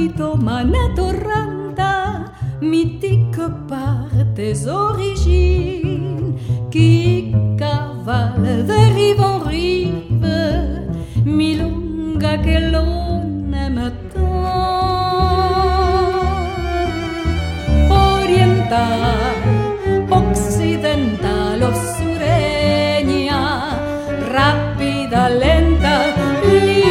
marito mana torranta, mythique par tes origines, qui cavale de rive en rive, milonga que l'on aime tant.